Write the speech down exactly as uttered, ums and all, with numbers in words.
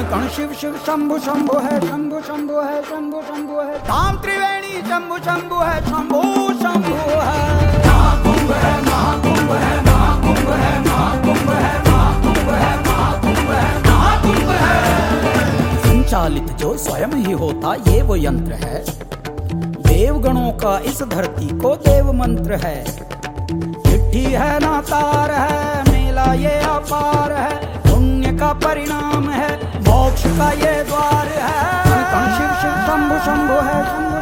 कण शिव शिव शंभु शंभु है, शंभु शंभु है, शंभु शंभु है। धाम त्रिवेणी शंभु शंभु है, शंभु शंभु है। महाकुंभ है, महाकुंभ है, महाकुंभ है, महाकुंभ है, महाकुंभ है, महाकुंभ है, महाकुंभ है। संचालित जो स्वयं ही होता ये वो यंत्र है, देवगणों का इस धरती को देव मंत्र है। चिट्ठी है ना तार है, मेला ये अपार है, पुण्य का परिणाम है, मोक्ष का ये द्वार है।